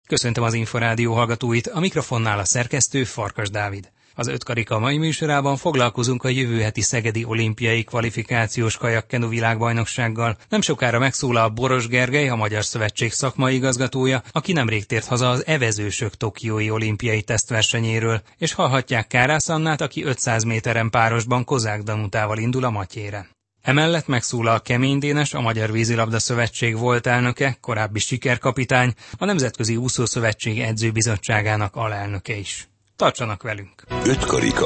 Köszöntöm az Inforádió hallgatóit, a mikrofonnál a szerkesztő Farkas Dávid. Az 5 karika mai műsorában foglalkozunk a jövő heti szegedi olimpiai kvalifikációs kajakkenu világbajnoksággal. Nem sokára megszólal Boros Gergely, a Magyar Szövetség szakmai igazgatója, aki nemrég tért haza az evezősök tokiói olimpiai tesztversenyéről, és hallhatják Kárász Annát, aki 500 méteren párosban Kozák Danutával indul a Matyére. Emellett megszólal Kemény Dénes, a Magyar Vízilabda Szövetség volt elnöke, korábbi sikerkapitány, a Nemzetközi Úszószövetség edzőbizottságának alelnöke is. Tartsanak velünk! 5 karika.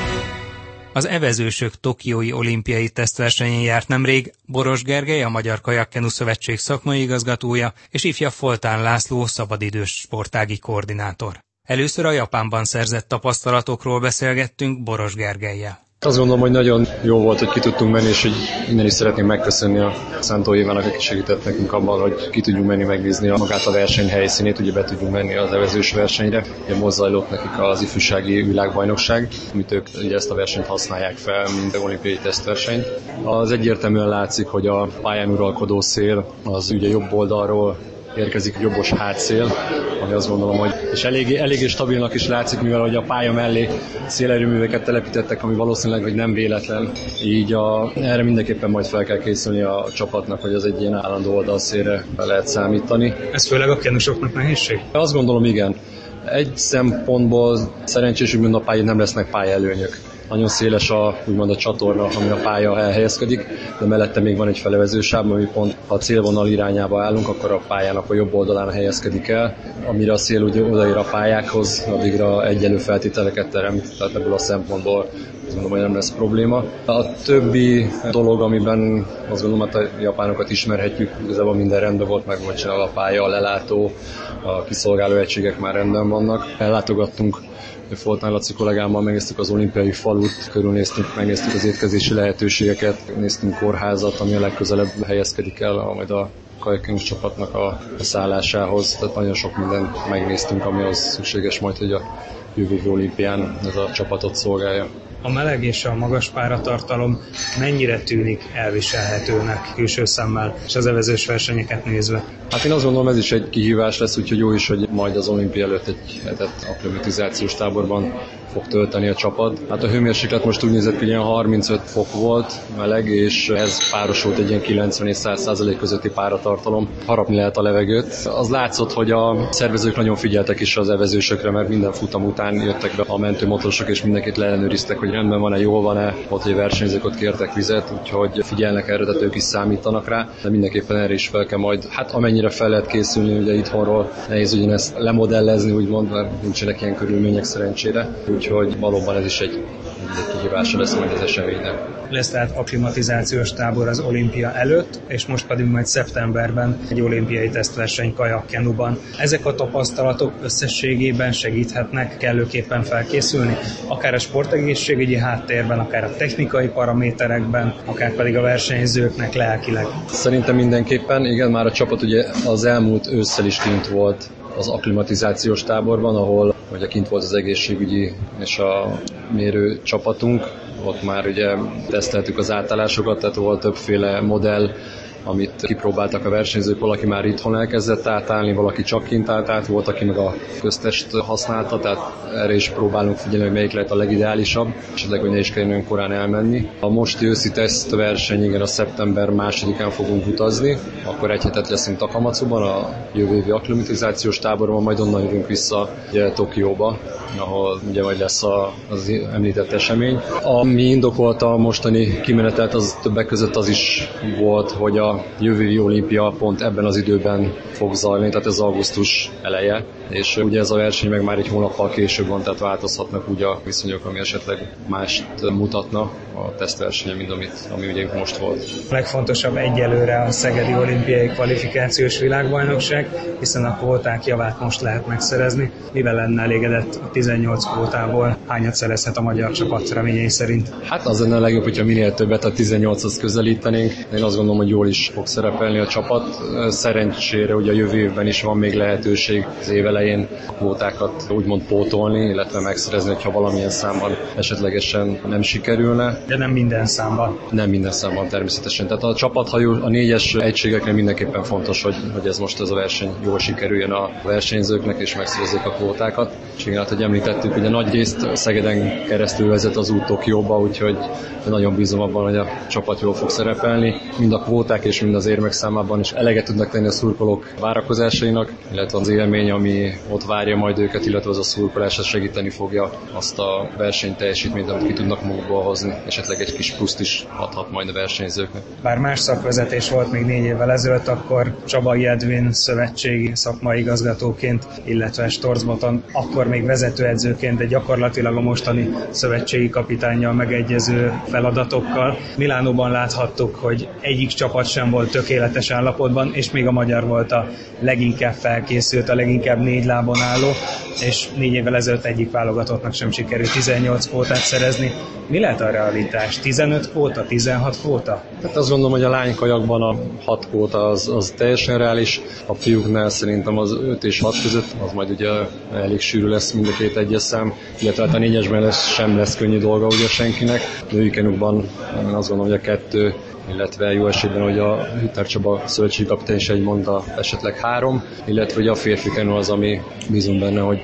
Az evezősök tokiói olimpiai tesztversenyén járt nemrég Boros Gergely, a Magyar Kajakkenu Szövetség szakmai igazgatója, és ifja Foltán László, szabadidős sportági koordinátor. Először a Japánban szerzett tapasztalatokról beszélgettünk Boros Gergellyel. Azt gondolom, hogy nagyon jó volt, hogy ki tudtunk menni, és hogy innen is szeretném megköszönni a Szántó Évának, aki segített nekünk abban, hogy ki tudjunk menni megnézni magát a verseny helyszínét, ugye be tudjunk menni az evezős versenyre. Ugye most zajlott nekik az ifjúsági világbajnokság, amit ők ugye ezt a versenyt használják fel, mint olimpiai tesztversenyt. Az egyértelműen látszik, hogy a pályán uralkodó szél az ugye jobb oldalról érkezik jobbos hátszél, ami azt gondolom, hogy és eléggé stabilnak is látszik, mivel hogy a pálya mellé szélerőműveket telepítettek, ami valószínűleg hogy nem véletlen. Így erre mindenképpen majd fel kell készülni a csapatnak, hogy az egy ilyen állandó oldalszélre be lehet számítani. Ez főleg a kenusoknak nehézség? Azt gondolom, igen. Egy szempontból szerencsés, hogy a pályán nem lesznek pályaelőnyök. Nagyon széles úgymond a csatorna, ami a pálya elhelyezkedik, de mellette még van egy felevezősáv, ami pont ha a célvonal irányába állunk, akkor a pályának a jobb oldalán helyezkedik el. Amire a szél ugye odaér a pályákhoz, addigra egyenlő feltételeket teremt, tehát ebből a szempontból azt gondolom, hogy nem lesz probléma. A többi dolog, amiben azt gondolom, hogy a japánokat ismerhetjük, igazából minden rendben volt, meg volt csinálva a pálya, a lelátó, a kiszolgáló egységek már rendben vannak. Ellátogattunk Foltán Laci kollégámmal, megnéztük az olimpiai falut, körülnéztünk, megnéztük az étkezési lehetőségeket, néztünk kórházat, ami a legközelebb helyezkedik el majd a kajakkenus csapatnak a szállásához, tehát nagyon sok mindent megnéztünk, ami az szükséges majd, hogy a jövő olimpián ez a csapatot szolgálja. A meleg és a magas páratartalom mennyire tűnik elviselhetőnek külső szemmel, és az evezős versenyeket nézve? Hát én azt gondolom, ez is egy kihívás lesz, úgyhogy jó is, hogy majd az olimpia előtt egy hetet akklimatizációs táborban fog tölteni a csapat. Hát a hőmérséklet most úgy nézett, hogy ilyen 35 fok volt meleg, és ez párosult egy ilyen 90 és 100% közötti páratartalom. Harapni lehet a levegőt. Az látszott, hogy a szervezők nagyon figyeltek is az evezősökre, mert minden futam után jöttek be a mentőmotorosok, és mindenkit leellenőriztek, hogy rendben van-e, jól van-e, ott, hogy versenyzők ott kértek vizet, úgyhogy figyelnek erre, tehát ők is számítanak rá, de mindenképpen erre is fel kell majd, hát amennyire fel lehet készülni, ugye itthonról nehéz ugyanezt lemodellezni, úgymond, mert nincsenek ilyen körülmények szerencsére, úgyhogy valóban ez is egy kihívása lesz majd az eseménynek. Lesz tehát akklimatizációs tábor az olimpia előtt, és most pedig majd szeptemberben egy olimpiai tesztverseny kajakkenuban. Ezek a tapasztalatok összességében segíthetnek kellőképpen felkészülni, akár a sportegészségügyi háttérben, akár a technikai paraméterekben, akár pedig a versenyzőknek lelkileg. Szerintem mindenképpen, igen, már a csapat ugye az elmúlt ősszel is kint volt az akklimatizációs táborban, ahol ugye kint volt az egészségügyi és a mérő csapatunk. Ott már ugye teszteltük az átállásokat, tehát volt többféle modell, amit kipróbáltak a versenyzők, valaki már itthon elkezdett átállni, valaki csak kint állt át, volt, aki meg a köztest használta, tehát erre is próbálunk figyelni, hogy melyik lehet a legideálisabb, esetleg, hogy ne is kelljen olyan korán elmenni. A most őszi tesztverseny, igen, a szeptember 2-án fogunk utazni, akkor egy hetet leszünk Takamacuban, a jövő évi akklimatizációs táborban, majd onnan jövünk vissza ugye, Tokióba, ahol ugye majd lesz az említett esemény. Ami indokolta a mostani kimenetet, az többek között az is volt, hogy a jövői olimpia pont ebben az időben fog zajlani, tehát ez augusztus eleje, és ugye ez a verseny meg már egy hónappal később van, tehát változhatnak úgy a viszonyok, ami esetleg mást mutatna a tesztversenyen, mint ami ugye most volt. A legfontosabb egyelőre a szegedi olimpiai kvalifikációs világbajnokság, hiszen a kvóták javát most lehet megszerezni. Mivel lenne elégedett a 18 kvótából? Hányat szerezhet a magyar csapat reményei szerint? Hát az lenne a legjobb, hogyha minél többet a 18-hoz közelítenénk. Én azt gondolom, hogy jól is is fog szerepelni a csapat. Szerencsére ugye a jövő évben is van még lehetőség az év elején a kvótákat úgymond pótolni, illetve megszerezni, hogyha valamilyen számban esetlegesen nem sikerülne. De nem minden számban. Nem minden számban természetesen. Tehát a csapathajó, a 4-es egységeknél mindenképpen fontos, hogy ez most ez a verseny jól sikerüljön a versenyzőknek, és megszerezzék a kvótákat. És igen, hát, hogy említettük, ugye nagy részt Szegeden keresztül vezet az út Tokióba, úgyhogy nagyon bízom abban, hogy a csapat jól fog szerepelni. Mind a kvóták és mind az érmek számában is eleget tudnak tenni a szurkolók várakozásainak, illetve az élmény, ami ott várja majd őket, illetve az a szurkolás, ez segíteni fogja azt a versenyteljesítményt, amit ki tudnak magukból hozni, esetleg egy kis pluszt is adhat majd a versenyzőknek. Bár más szakvezetés volt még 4 évvel ezelőtt, akkor Csabai Edvin szövetségi szakmai igazgatóként, illetve Storz Botton akkor még vezetőedzőként, de gyakorlatilag a mostani szövetségi kapitánnyal megegyező feladatokkal. Milánóban láthattuk, hogy egyik csapat sem volt tökéletes állapotban, és még a magyar volt a leginkább felkészült, a leginkább 4 lábon álló, és 4 évvel ezelőtt egyik válogatottnak sem sikerült 18 kvótát szerezni. Mi lehet a realitás? 15 kvóta, 16 kvóta? Hát azt gondolom, hogy a lánykajakban a 6 kvóta az teljesen reális, a fiúknál szerintem az 5 és 6 között, az majd ugye elég sűrű lesz mind a 2 egyes szám, illetve hát a 4-esben sem lesz könnyű dolga ugye senkinek. Női kenukban azt gondolom, hogy a 2, illetve jó esetben, hogy a Hütter Csaba szövetségi kapitány is egy mondta, esetleg 3, illetve hogy a férfi kenu az, ami bízunk benne, hogy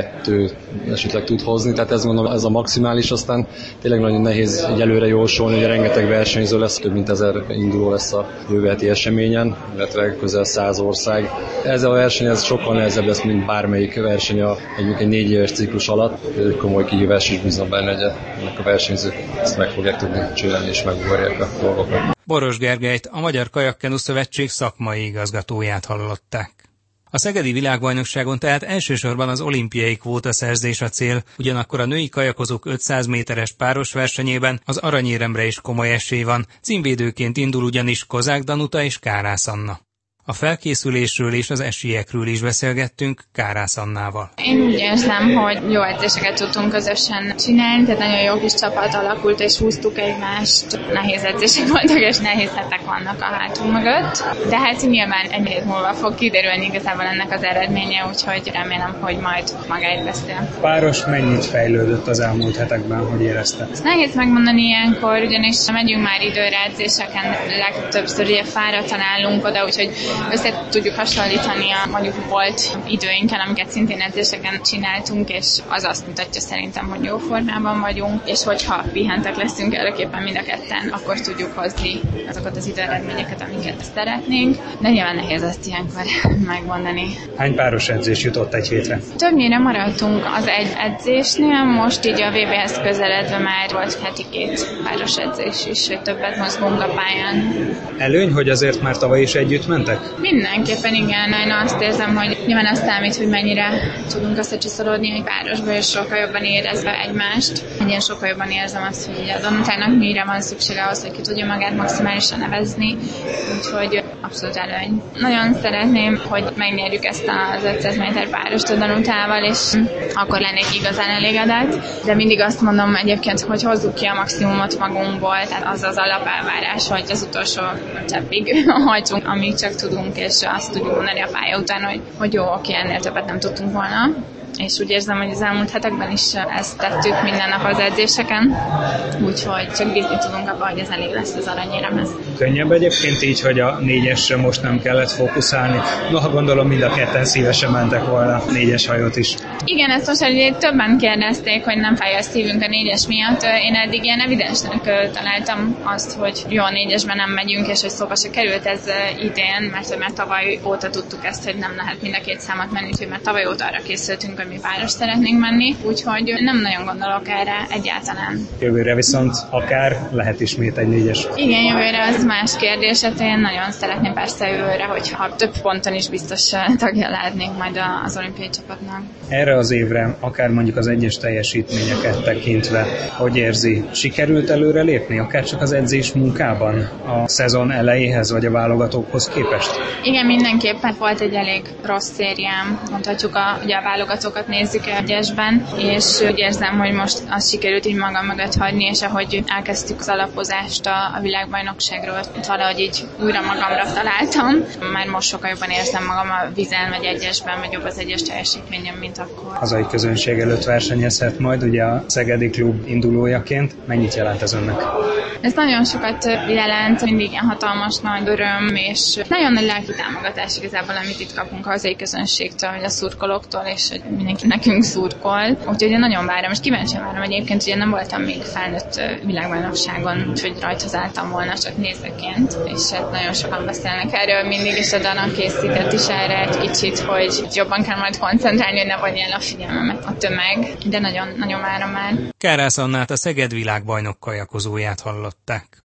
2 esetleg tud hozni, tehát ez mondom, ez a maximális, aztán tényleg nagyon nehéz egy előre jósolni, hogy rengeteg versenyző lesz, több mint 1000 induló lesz a jövő heti eseményen, illetve közel 100 ország. Ez a verseny ez sokkal nehezebb lesz, mint bármelyik verseny egy 4 éves ciklus alatt. Egy komoly kihívás is bízom benne, hogy ennek a versenyzők ezt meg fogják tudni csinálni és megugorják a dolgokat. Boros Gergelyt, a Magyar Kajakkenu Szövetség szakmai igazgatóját hallották. A szegedi világbajnokságon tehát elsősorban az olimpiai kvótaszerzés a cél, ugyanakkor a női kajakozók 500 méteres páros versenyében az aranyéremre is komoly esély van, címvédőként indul ugyanis Kozák Danuta és Kárász Anna. A felkészülésről és az esélyekről is beszélgettünk Kárász Annával. Én úgy érzem, hogy jó edzéseket tudtunk közösen csinálni, tehát nagyon jó kis csapat alakult, és húztuk egymást. Nehéz edzések voltak, és nehéz hetek vannak a hátunk mögött. De hát nyilván egy hét múlva fog kiderülni igazából ennek az eredménye, úgyhogy remélem, hogy majd magáért beszél. Páros mennyit fejlődött az elmúlt hetekben, hogy érezte? Nehéz megmondani ilyenkor, ugyanis megyünk már időre edzéseken, legtöbbször ugye fáradtan állunk oda, úgyhogy össze tudjuk hasonlítani a mondjuk volt időinkkel, amiket szintén edzéseken csináltunk, és az azt mutatja szerintem, hogy jó formában vagyunk, és hogyha pihentek leszünk előképpen mind a ketten, akkor tudjuk hozni azokat az időeredményeket, amiket szeretnénk, de nyilván nehéz ezt ilyenkor megmondani. Hány páros edzés jutott egy hétre? Többnyire maradtunk az egy edzésnél, most így a VB-hez közeledve már volt heti 2 páros edzés is, hogy többet mozgunk a pályán. Előny, hogy azért már tavaly is együtt mentek? Mindenképpen igen, én azt érzem, hogy nyilván azt számít, hogy mennyire tudunk összecsiszolódni egy párosba, és sokkal jobban érezve egymást. Én sokkal jobban érzem azt, hogy a Danutának mire van szüksége ahhoz, hogy ki tudja magát maximálisan nevezni, úgyhogy abszolút előny. Nagyon szeretném, hogy megnyerjük ezt az 500 méter párost a Danutával, és akkor lennék igazán elégedett, de mindig azt mondom egyébként, hogy hozzuk ki a maximumot magunkból, tehát az az alapelvárás, hogy az utolsó cseppig hajtsunk, amíg csak tudunk, és azt tudjuk mondani a pálya után, hogy jó, oké, ennél többet nem tudtunk volna. És úgy érzem, hogy az elmúlt hetekben is ezt tettük minden nap az edzéseken, úgyhogy csak bízni tudunk abban, hogy ez elég lesz az aranyéremhez. Könnyebb egyébként így, hogy a 4-esre most nem kellett fókuszálni. Noha gondolom mind a ketten szívesen mentek volna 4-es hajót is. Igen, ezt most ugye többen kérdezték, hogy nem fáj a szívünk a 4-es miatt. Én eddig ilyen evidensnek találtam azt, hogy jó, a 4-esben nem megyünk, és hogy szóba se került ez idén, mert már tavaly óta tudtuk ezt, hogy nem lehet mind a 2 számot menni, úgyhogy már tavaly óta arra készültünk, hogy mi páros szeretnénk menni, úgyhogy nem nagyon gondolok erre egyáltalán. Jövőre viszont akár lehet ismét egy 4-es. Igen, jövőre az más kérdés, hát én nagyon szeretném persze jövőre, hogyha több ponton is biztos tagja lehetnénk majd az olimpiai csapatnak. Erre az évre, akár mondjuk az egyes teljesítményeket tekintve, hogy érzi, sikerült előre lépni, akár csak az edzés munkában a szezon elejéhez vagy a válogatókhoz képest? Igen, mindenképpen volt egy elég rossz szériám, mondhatjuk ugye a válogatókat nézzük egyesben, és úgy érzem, hogy most azt sikerült így magam mögött hagyni, és ahogy elkezdtük az alapozást a világbajnokságra sikerült. Valahogy így újra magamra találtam. Már most sokkal jobban érzem magam a vízen, vagy egyesben, vagy jobb az egyes teljesítményem, mint akkor. Hazai közönség előtt versenyezhet majd, ugye a Szegedi Klub indulójaként. Mennyit jelent ez önnek? Ez nagyon sokat jelent, mindig ilyen hatalmas nagy öröm, és nagyon nagy lelki támogatás igazából, amit itt kapunk a hazai közönségtől, vagy a szurkolóktól, és hogy mindenki nekünk szurkol. Úgyhogy én nagyon várom, és kíváncsian várom egyébként, hogy én nem voltam még felnőtt világbajnokságon, úgyhogy rajthozáltam volna csak nézőként, és hát nagyon sokan beszélnek erről mindig, és a Dana készített is erre egy kicsit, hogy jobban kell majd koncentrálni, hogy ne vonja el a figyelmemet a tömeg, de nagyon, nagyon várom már. Kárász Annát, a Szeged világbajnok kajakozóját hallották.